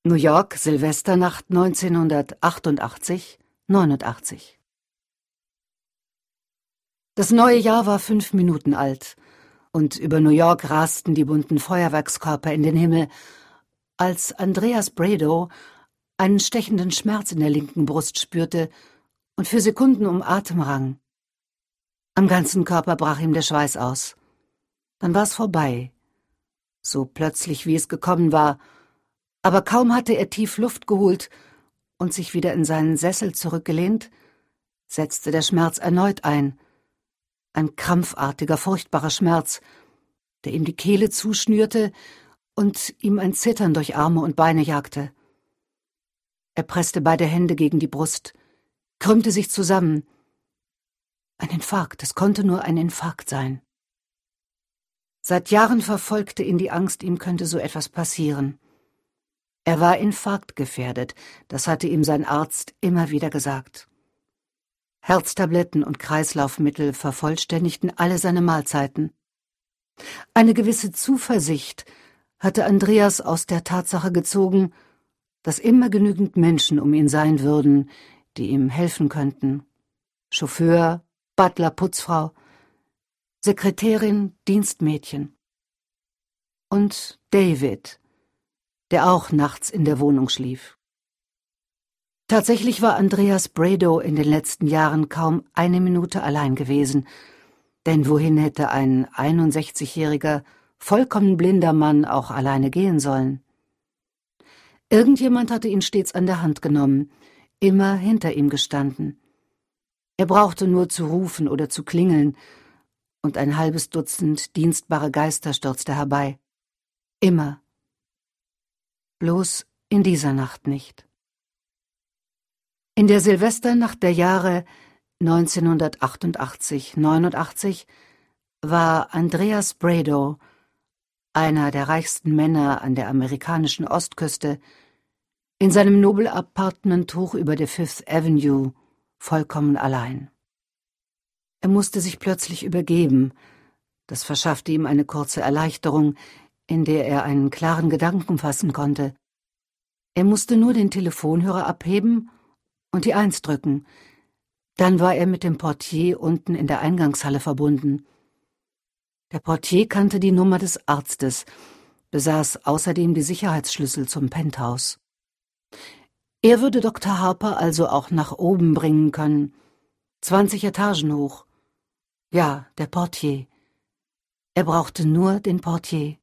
New York, Silvesternacht 1988, 89. Das neue Jahr war 5 Minuten alt, und über New York rasten die bunten Feuerwerkskörper in den Himmel, als Andreas Bradow einen stechenden Schmerz in der linken Brust spürte und für Sekunden um Atem rang. Am ganzen Körper brach ihm der Schweiß aus. Dann war es vorbei, so plötzlich wie es gekommen war, aber kaum hatte er tief Luft geholt und sich wieder in seinen Sessel zurückgelehnt, setzte der Schmerz erneut ein krampfartiger, furchtbarer Schmerz, der ihm die Kehle zuschnürte und ihm ein Zittern durch Arme und Beine jagte. Er presste beide Hände gegen die Brust, krümmte sich zusammen. Ein Infarkt, es konnte nur ein Infarkt sein. Seit Jahren verfolgte ihn die Angst, ihm könnte so etwas passieren. Er war infarktgefährdet, das hatte ihm sein Arzt immer wieder gesagt. Herztabletten und Kreislaufmittel vervollständigten alle seine Mahlzeiten. Eine gewisse Zuversicht hatte Andreas aus der Tatsache gezogen, dass immer genügend Menschen um ihn sein würden, die ihm helfen könnten. Chauffeur, Butler, Putzfrau, Sekretärin, Dienstmädchen. Und David, der auch nachts in der Wohnung schlief. Tatsächlich war Andreas Bradow in den letzten Jahren kaum eine Minute allein gewesen, denn wohin hätte ein 61-jähriger, vollkommen blinder Mann auch alleine gehen sollen? Irgendjemand hatte ihn stets an der Hand genommen, immer hinter ihm gestanden. Er brauchte nur zu rufen oder zu klingeln, und ein halbes Dutzend dienstbare Geister stürzte herbei. Immer. Bloß in dieser Nacht nicht. In der Silvesternacht der Jahre 1988, 89 war Andreas Bradow, einer der reichsten Männer an der amerikanischen Ostküste, in seinem Nobel-Appartement hoch über der Fifth Avenue, vollkommen allein. Er musste sich plötzlich übergeben. Das verschaffte ihm eine kurze Erleichterung, in der er einen klaren Gedanken fassen konnte. Er musste nur den Telefonhörer abheben und die 1 drücken. Dann war er mit dem Portier unten in der Eingangshalle verbunden. Der Portier kannte die Nummer des Arztes, besaß außerdem die Sicherheitsschlüssel zum Penthouse. Er würde Dr. Harper also auch nach oben bringen können, 20 Etagen hoch. Ja, der Portier. Er brauchte nur den Portier.